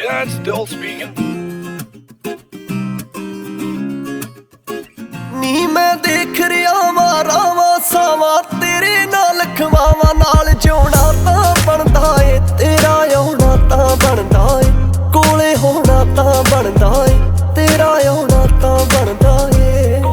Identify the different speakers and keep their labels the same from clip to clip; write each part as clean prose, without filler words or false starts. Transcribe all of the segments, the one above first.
Speaker 1: Yeah, it's still speaking.
Speaker 2: ਨੀ मैं देख रिया रावा सावा तेरे नाल खवावा नाल जिउणा तां बनदा ए तेरा आउणा तां बनदा ए कोले होना तां बनदा ए तेरा आउणा तां बनदा ए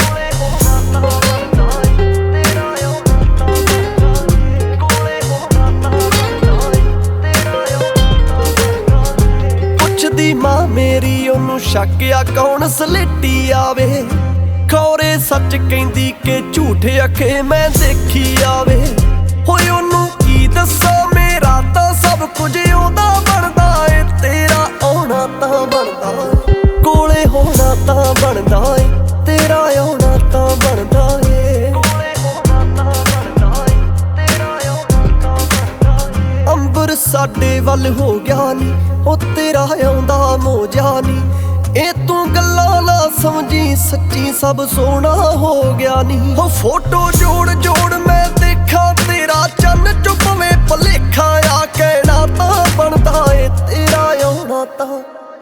Speaker 2: पुछदी मां मेरी ओनू शक आ कौन सलेटी आवे खौरे सच कहंदी कि झूठ अखे मैं देखी आवे होए ओनू की दस्सां मेरा तां सब कुछ ओदा बनदा ए तेरा आउणा तां बनदा कोले होना तां बनदा ए तेरा आउणा तां बनदा ए अंबर साडे वल हो गया नी ओ तेरा आउंदा मोजा नी ए तू गल्लां ना समझी सच्ची सब सोना हो गया नी हो फोटो जोड़ जोड़ मैं देखा तेरा चन्न चुपवे भलेखा आ कहना तां बनदा ए तेरा आउणा तां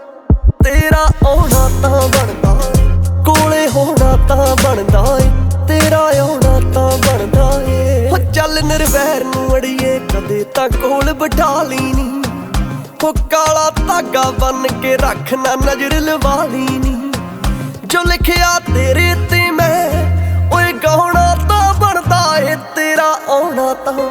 Speaker 2: बनदा कोले होना तां बनदा ए तेरा आउणा तां बनदा ए हो चल निर्वैर नूं अड़िए कदे तां कोल बिठा ली नी हो काला धागा बन के रख ना नजर लवा ली नी जो लिखिया तेरे ते मैं ओए गाउणा तां बनदा ए तेरा आउणा तां